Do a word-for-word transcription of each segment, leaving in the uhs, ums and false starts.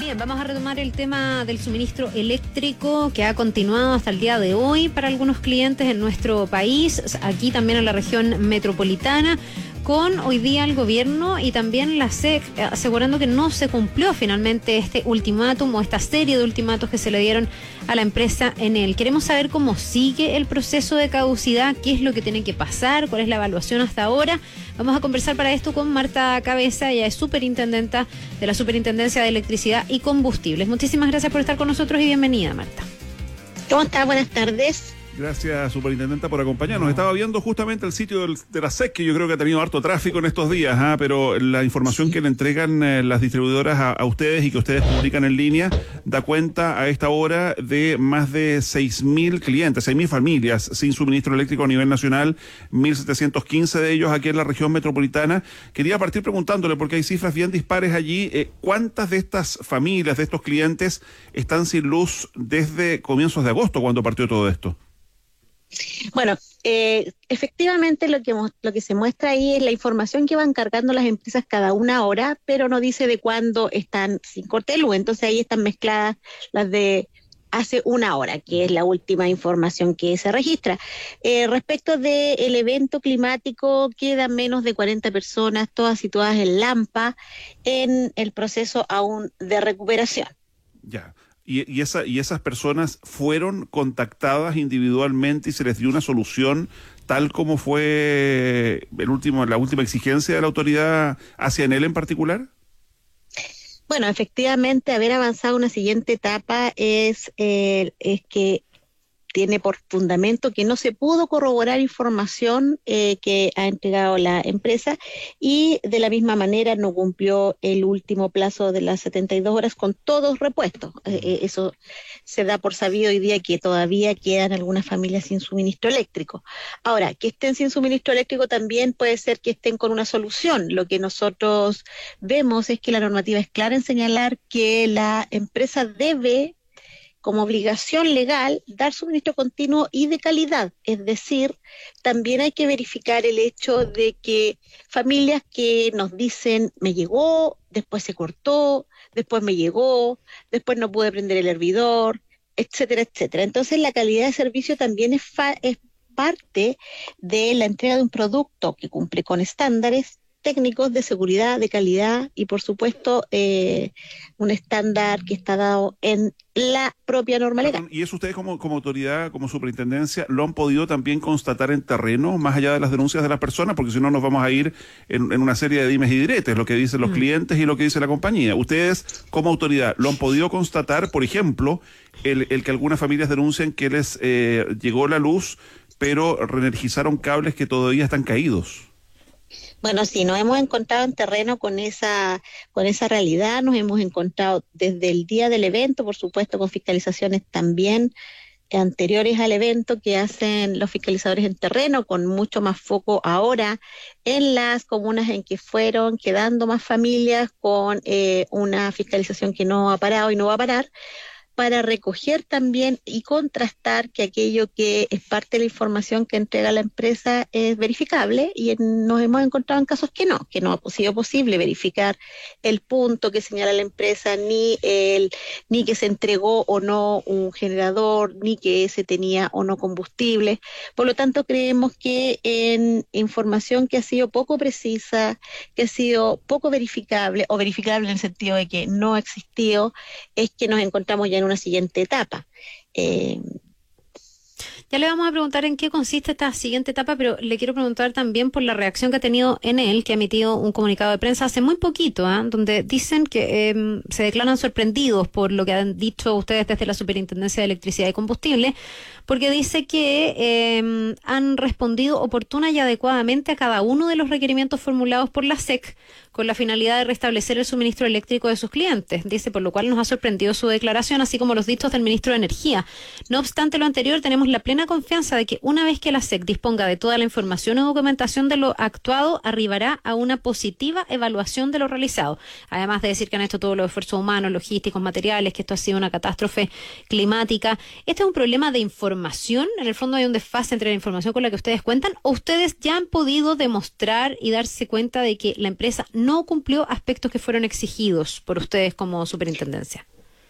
Bien, vamos a retomar el tema del suministro eléctrico que ha continuado hasta el día de hoy para algunos clientes en nuestro país, aquí también en la región metropolitana, con hoy día el gobierno y también la S E C asegurando que no se cumplió finalmente este ultimátum o esta serie de ultimátumos que se le dieron a la empresa Enel. Queremos saber cómo sigue el proceso de caducidad, qué es lo que tiene que pasar, cuál es la evaluación hasta ahora. Vamos a conversar para esto con Marta Cabeza, ella es superintendenta de la Superintendencia de Electricidad y Combustibles. Muchísimas gracias por estar con nosotros y bienvenida, Marta. ¿Cómo está? Buenas tardes. Gracias, superintendenta, por acompañarnos. Estaba viendo justamente el sitio del, de la S E C, que yo creo que ha tenido harto tráfico en estos días, ¿eh? Pero la información que le entregan eh, las distribuidoras a, a ustedes y que ustedes publican en línea da cuenta a esta hora de más de seis mil clientes, seis mil familias sin suministro eléctrico a nivel nacional, mil setecientos quince de ellos aquí en la región metropolitana. Quería partir preguntándole, porque hay cifras bien dispares allí, eh, ¿cuántas de estas familias, de estos clientes, están sin luz desde comienzos de agosto, cuando partió todo esto? Bueno, eh, efectivamente lo que lo que se muestra ahí es la información que van cargando las empresas cada una hora, pero no dice de cuándo están sin corte de luz. Entonces ahí están mezcladas las de hace una hora, que es la última información que se registra. Eh, respecto del evento climático, quedan menos de cuarenta personas, todas situadas en Lampa, en el proceso aún de recuperación. Ya. Y, y, esa, y esas personas fueron contactadas individualmente y se les dio una solución tal como fue el último, la última exigencia de la autoridad hacia Enel en particular. Bueno, efectivamente, haber avanzado a una siguiente etapa es, eh, es que tiene por fundamento que no se pudo corroborar información eh, que ha entregado la empresa y de la misma manera no cumplió el último plazo de las setenta y dos horas con todos repuestos. Eh, eso se da por sabido hoy día, que todavía quedan algunas familias sin suministro eléctrico. Ahora, que estén sin suministro eléctrico también puede ser que estén con una solución. Lo que nosotros vemos es que la normativa es clara en señalar que la empresa debe, como obligación legal, dar suministro continuo y de calidad. Es decir, también hay que verificar el hecho de que familias que nos dicen, me llegó, después se cortó, después me llegó, después no pude prender el hervidor, etcétera, etcétera. Entonces la calidad de servicio también es, fa- es parte de la entrega de un producto que cumple con estándares técnicos de seguridad, de calidad y por supuesto eh, un estándar que está dado en la propia norma legal. ¿Y eso ustedes como, como autoridad, como superintendencia, lo han podido también constatar en terreno, más allá de las denuncias de las personas? Porque si no nos vamos a ir en, en una serie de dimes y diretes, lo que dicen los mm. clientes y lo que dice la compañía. ¿Ustedes como autoridad lo han podido constatar, por ejemplo, el, el que algunas familias denuncian que les eh, llegó la luz, pero reenergizaron cables que todavía están caídos? Bueno, sí, nos hemos encontrado en terreno con esa con esa realidad, nos hemos encontrado desde el día del evento, por supuesto, con fiscalizaciones también anteriores al evento que hacen los fiscalizadores en terreno, con mucho más foco ahora en las comunas en que fueron quedando más familias, con eh, una fiscalización que no ha parado y no va a parar, para recoger también y contrastar que aquello que es parte de la información que entrega la empresa es verificable, y en, nos hemos encontrado en casos que no, que no ha sido posible verificar el punto que señala la empresa, ni el ni que se entregó o no un generador, ni que se tenía o no combustible. Por lo tanto, creemos que en información que ha sido poco precisa, que ha sido poco verificable, o verificable en el sentido de que no ha existido, es que nos encontramos ya en una siguiente etapa. Eh, Ya le vamos a preguntar en qué consiste esta siguiente etapa, pero le quiero preguntar también por la reacción que ha tenido Enel, que ha emitido un comunicado de prensa hace muy poquito, ¿eh? donde dicen que eh, se declaran sorprendidos por lo que han dicho ustedes desde la Superintendencia de Electricidad y Combustible, porque dice que eh, han respondido oportuna y adecuadamente a cada uno de los requerimientos formulados por la S E C con la finalidad de restablecer el suministro eléctrico de sus clientes. Dice, por lo cual nos ha sorprendido su declaración, así como los dichos del ministro de Energía. No obstante lo anterior, tenemos la plena confianza de que una vez que la S E C disponga de toda la información o documentación de lo actuado, arribará a una positiva evaluación de lo realizado. Además de decir que han hecho todos los esfuerzos humanos, logísticos, materiales, que esto ha sido una catástrofe climática. ¿Este es un problema de información? En el fondo hay un desfase entre la información con la que ustedes cuentan, ¿o ustedes ya han podido demostrar y darse cuenta de que la empresa no no cumplió aspectos que fueron exigidos por ustedes como superintendencia?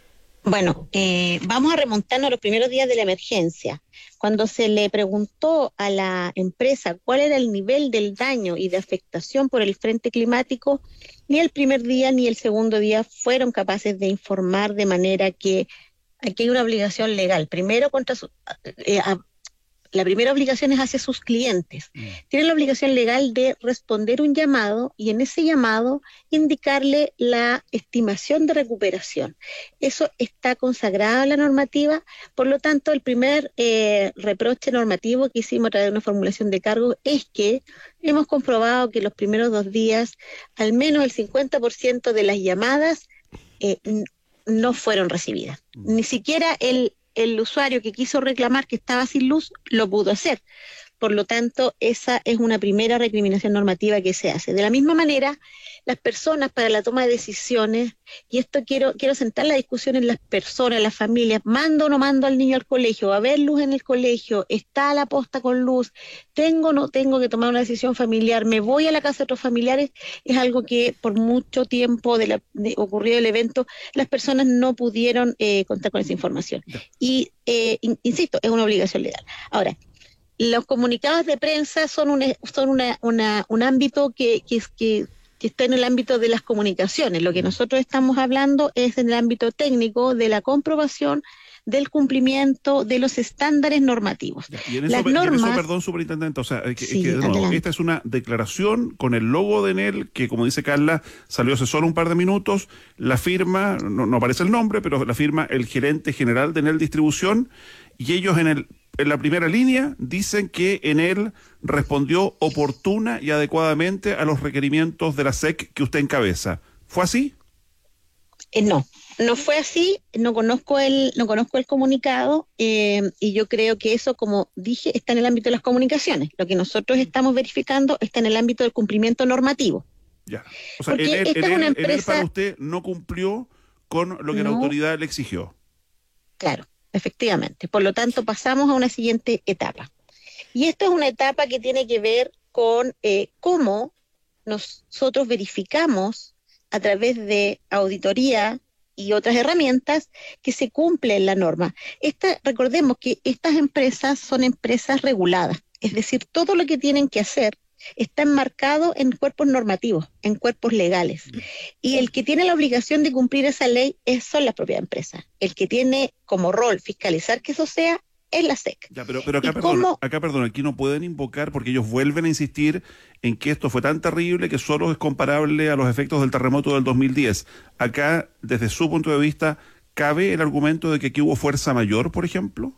Bueno, eh, vamos a remontarnos a los primeros días de la emergencia. Cuando se le preguntó a la empresa cuál era el nivel del daño y de afectación por el frente climático, ni el primer día ni el segundo día fueron capaces de informar de manera que aquí hay una obligación legal. Primero, contra su, eh, a, la primera obligación es hacia sus clientes. Mm. Tienen la obligación legal de responder un llamado y en ese llamado indicarle la estimación de recuperación. Eso está consagrado en la normativa, por lo tanto el primer eh, reproche normativo que hicimos a través de una formulación de cargo es que hemos comprobado que los primeros dos días al menos el cincuenta por ciento de las llamadas eh, no fueron recibidas. Mm. Ni siquiera el el usuario que quiso reclamar que estaba sin luz lo pudo hacer. Por lo tanto, esa es una primera recriminación normativa que se hace. De la misma manera, las personas para la toma de decisiones, y esto quiero quiero centrar la discusión en las personas, las familias, mando o no mando al niño al colegio, va a haber luz en el colegio, está la posta con luz, tengo o no tengo que tomar una decisión familiar, me voy a la casa de otros familiares, es algo que por mucho tiempo de la de ocurrido el evento, las personas no pudieron eh, contar con esa información. Y, eh, in, insisto, es una obligación legal. Ahora, los comunicados de prensa son un, son una, una, un ámbito que, que, que, que está en el ámbito de las comunicaciones. Lo que nosotros estamos hablando es en el ámbito técnico de la comprobación del cumplimiento de los estándares normativos. Y en eso, Las normas, y en eso perdón, superintendente, o sea, que, sí, que, de nuevo, esta es una declaración con el logo de Enel, que como dice Carla, salió hace solo un par de minutos, la firma, no, no aparece el nombre, pero la firma el gerente general de Enel Distribución, y ellos en el en la primera línea dicen que Enel respondió oportuna y adecuadamente a los requerimientos de la S E C que usted encabeza. ¿Fue así? Eh, no, no fue así. No conozco el, no conozco el comunicado eh, y yo creo que eso, como dije, está en el ámbito de las comunicaciones. Lo que nosotros estamos verificando está en el ámbito del cumplimiento normativo. Ya. O sea, Enel, esta Enel, es una empresa... Enel para usted no cumplió con lo que no, la autoridad le exigió. Claro. Efectivamente. Por lo tanto, pasamos a una siguiente etapa. Y esta es una etapa que tiene que ver con eh, cómo nosotros verificamos a través de auditoría y otras herramientas que se cumple la norma. Esta, recordemos que estas empresas son empresas reguladas, es decir, todo lo que tienen que hacer está enmarcado en cuerpos normativos, en cuerpos legales. Y el que tiene la obligación de cumplir esa ley es, son las propias empresas. El que tiene como rol fiscalizar que eso sea es la S E C. Ya, pero, pero acá, perdón, cómo... acá, perdón, aquí no pueden invocar porque ellos vuelven a insistir en que esto fue tan terrible que solo es comparable a los efectos del terremoto del dos mil diez. Acá, desde su punto de vista, ¿cabe el argumento de que aquí hubo fuerza mayor, por ejemplo?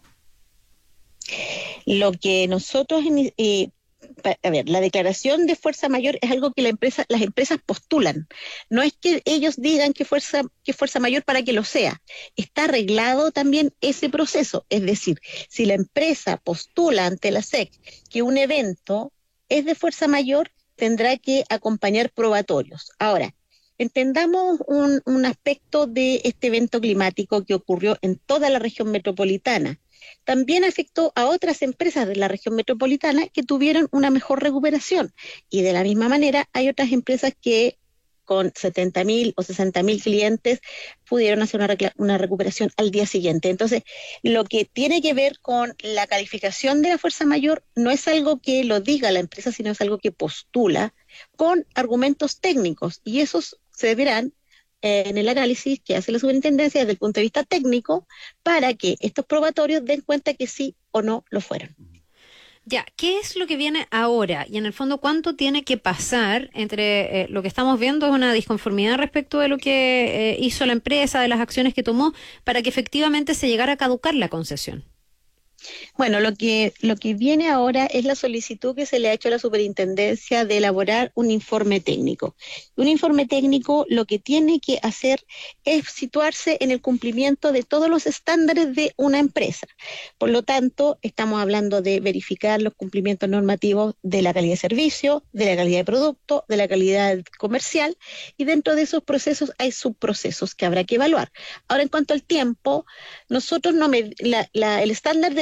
Lo que nosotros... Eh, a ver, la declaración de fuerza mayor es algo que la empresa, las empresas postulan. No es que ellos digan que fuerza, que fuerza mayor para que lo sea. Está arreglado también ese proceso. Es decir, si la empresa postula ante la S E C que un evento es de fuerza mayor, tendrá que acompañar probatorios. Ahora, entendamos un, un aspecto de este evento climático que ocurrió en toda la región metropolitana. También afectó a otras empresas de la región metropolitana que tuvieron una mejor recuperación. Y de la misma manera hay otras empresas que con setenta mil o sesenta mil clientes pudieron hacer una, una recuperación al día siguiente. Entonces, lo que tiene que ver con la calificación de la fuerza mayor no es algo que lo diga la empresa, sino es algo que postula con argumentos técnicos. Y esos se deberán en el análisis que hace la superintendencia desde el punto de vista técnico para que estos probatorios den cuenta que sí o no lo fueron. Ya, ¿qué es lo que viene ahora? Y en el fondo, ¿cuánto tiene que pasar entre eh, lo que estamos viendo es una disconformidad respecto de lo que eh, hizo la empresa, de las acciones que tomó, para que efectivamente se llegara a caducar la concesión? Bueno, lo que, lo que viene ahora es la solicitud que se le ha hecho a la superintendencia de elaborar un informe técnico. Un informe técnico lo que tiene que hacer es situarse en el cumplimiento de todos los estándares de una empresa. Por lo tanto, estamos hablando de verificar los cumplimientos normativos de la calidad de servicio, de la calidad de producto, de la calidad comercial, y dentro de esos procesos hay subprocesos que habrá que evaluar. Ahora, en cuanto al tiempo, nosotros no me, la, la, el estándar de la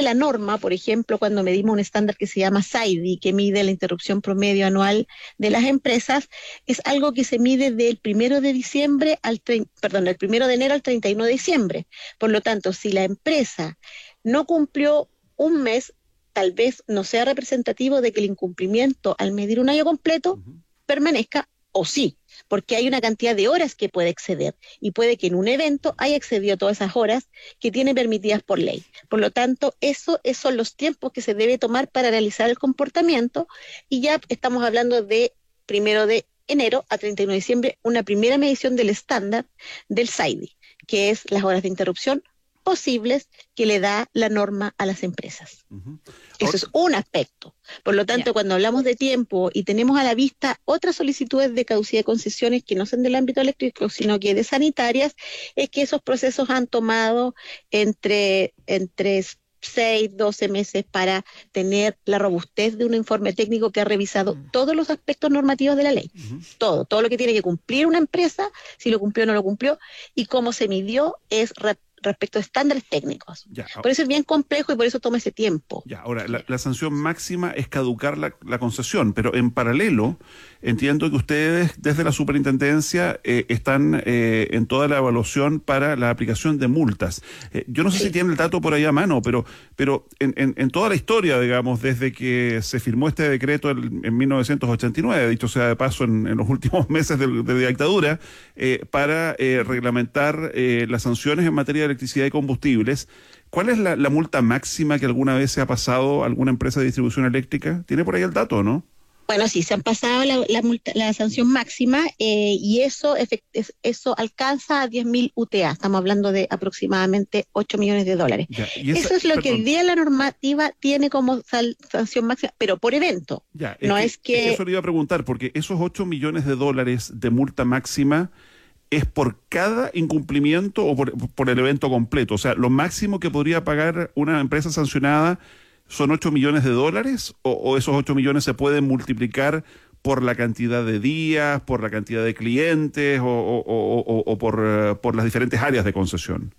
la norma, por ejemplo, cuando medimos un estándar que se llama S A I D I, que mide la interrupción promedio anual de las empresas, es algo que se mide del primero de diciembre al tre- perdón, del primero de enero al treinta y uno de diciembre. Por lo tanto, si la empresa no cumplió un mes, tal vez no sea representativo de que el incumplimiento al medir un año completo uh-huh. permanezca, o sí, porque hay una cantidad de horas que puede exceder y puede que en un evento haya excedido todas esas horas que tiene permitidas por ley. Por lo tanto, eso, esos son los tiempos que se debe tomar para analizar el comportamiento, y ya estamos hablando de primero de enero a treinta y uno de diciembre, una primera medición del estándar del S A I D I, que es las horas de interrupción posibles que le da la norma a las empresas. Uh-huh. Eso es un aspecto. Por lo tanto, yeah. cuando hablamos de tiempo y tenemos a la vista otras solicitudes de caducidad de concesiones que no son del ámbito eléctrico, sino que de sanitarias, es que esos procesos han tomado entre, entre seis, doce meses para tener la robustez de un informe técnico que ha revisado uh-huh. todos los aspectos normativos de la ley. Uh-huh. Todo, todo lo que tiene que cumplir una empresa, si lo cumplió o no lo cumplió, y cómo se midió es re- respecto a estándares técnicos. Ya, por eso es bien complejo y por eso toma ese tiempo. Ya, ahora, la, la sanción máxima es caducar la, la concesión, pero en paralelo entiendo que ustedes desde la superintendencia eh, están eh, en toda la evaluación para la aplicación de multas. Eh, yo no sé sí. si tienen el dato por ahí a mano, pero, pero en, en, en toda la historia, digamos, desde que se firmó este decreto en, en mil novecientos ochenta y nueve, dicho sea de paso en, en los últimos meses de, de la dictadura, eh, para eh, reglamentar eh, las sanciones en materia de electricidad y combustibles, ¿cuál es la, la multa máxima que alguna vez se ha pasado a alguna empresa de distribución eléctrica? ¿Tiene por ahí el dato o no? Bueno, sí, se han pasado la, la, multa, la sanción máxima eh, y eso, efect, eso alcanza a diez mil U T A. Estamos hablando de aproximadamente ocho millones de dólares. Ya, esa, eso es lo perdón. que hoy día la normativa tiene como sal, sanción máxima, pero por evento. Ya, es no que, es que... Eso le iba a preguntar, porque esos ocho millones de dólares de multa máxima ¿es por cada incumplimiento o por, por el evento completo? O sea, ¿lo máximo que podría pagar una empresa sancionada son ocho millones de dólares? ¿O, o esos ocho millones se pueden multiplicar por la cantidad de días, por la cantidad de clientes o, o, o, o, o por, uh, por las diferentes áreas de concesión?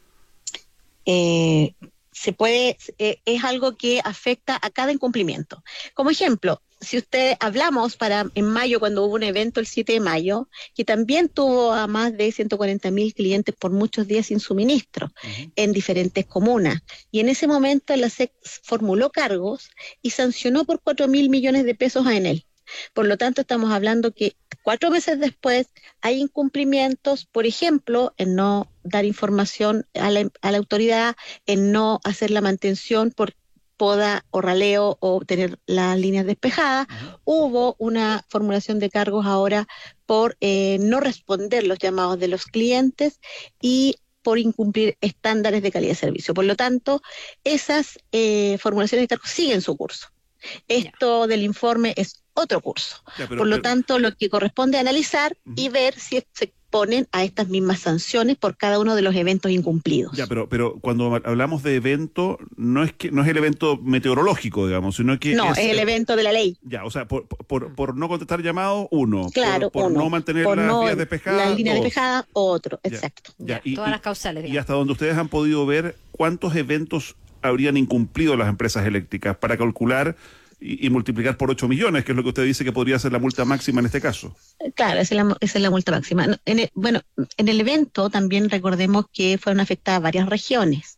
Eh, se puede, eh, es algo que afecta a cada incumplimiento. Como ejemplo, si usted hablamos para en mayo, cuando hubo un evento el siete de mayo, que también tuvo a más de ciento cuarenta mil clientes por muchos días sin suministro uh-huh. en diferentes comunas. Y en ese momento la S E C formuló cargos y sancionó por cuatro mil millones de pesos a Enel. Por lo tanto, estamos hablando que cuatro meses después hay incumplimientos, por ejemplo, en no dar información a la, a la autoridad, en no hacer la mantención por poda o raleo o tener las líneas despejadas. Uh-huh. Hubo una formulación de cargos ahora por eh, no responder los llamados de los clientes y por incumplir estándares de calidad de servicio. Por lo tanto, esas eh, formulaciones de cargos siguen su curso. Esto yeah. del informe es otro curso. Yeah, pero, Por lo pero... tanto, lo que corresponde es analizar uh-huh. y ver si se ponen a estas mismas sanciones por cada uno de los eventos incumplidos. Ya, pero pero cuando hablamos de evento, no es que no es el evento meteorológico, digamos, sino que no, es, es el eh, evento de la ley. Ya, o sea, por, por, por no contestar llamados, uno. Claro, por, por uno. no mantener por las no, vías despejadas, la línea dos. despejada, otro, Ya, exacto. Ya, Ya, y, todas y, las causales. Digamos. Y hasta donde ustedes han podido ver, ¿cuántos eventos habrían incumplido las empresas eléctricas para calcular y, y multiplicar por ocho millones, que es lo que usted dice que podría ser la multa máxima en este caso? Claro, esa es la, esa es la multa máxima. En el, bueno, en el evento también recordemos que fueron afectadas varias regiones.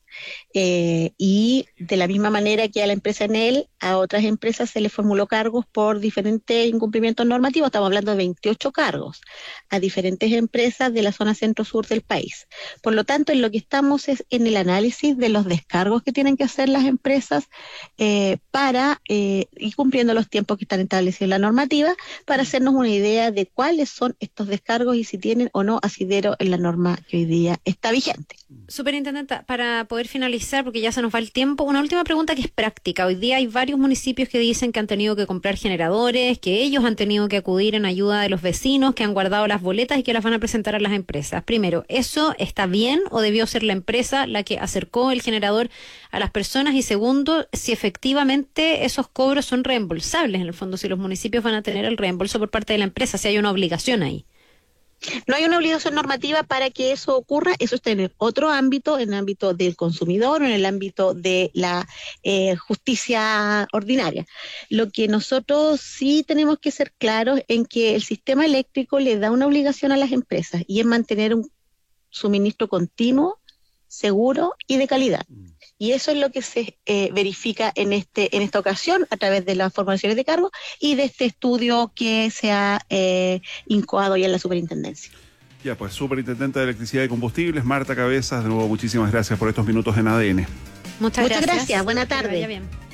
Eh, y de la misma manera que a la empresa Enel, a otras empresas se les formuló cargos por diferentes incumplimientos normativos. Estamos hablando de veintiocho cargos a diferentes empresas de la zona centro-sur del país. Por lo tanto, en lo que estamos es en el análisis de los descargos que tienen que hacer las empresas eh, para eh, ir cumpliendo los tiempos que están establecidos en la normativa, para hacernos una idea de cuáles son estos descargos y si tienen o no asidero en la norma que hoy día está vigente. Superintendenta, para poder finalizar, porque ya se nos va el tiempo, una última pregunta que es práctica. Hoy día hay varios municipios que dicen que han tenido que comprar generadores, que ellos han tenido que acudir en ayuda de los vecinos, que han guardado las boletas y que las van a presentar a las empresas. Primero, ¿eso está bien o debió ser la empresa la que acercó el generador a las personas? Y segundo, si efectivamente esos cobros son reembolsables, en el fondo, si los municipios van a tener el reembolso por parte de la empresa, si hay una obligación ahí. No hay una obligación normativa para que eso ocurra, eso está en el otro ámbito, en el ámbito del consumidor o en el ámbito de la eh, justicia ordinaria. Lo que nosotros sí tenemos que ser claros en que el sistema eléctrico le da una obligación a las empresas y es mantener un suministro continuo, seguro y de calidad. Y eso es lo que se eh, verifica en este en esta ocasión a través de las formulaciones de cargo y de este estudio que se ha eh, incoado ya en la superintendencia. Ya, pues, Superintendente de Electricidad y Combustibles, Marta Cabezas, de nuevo muchísimas gracias por estos minutos en A D N. Muchas, Muchas gracias. gracias, buena Que tarde. vaya bien.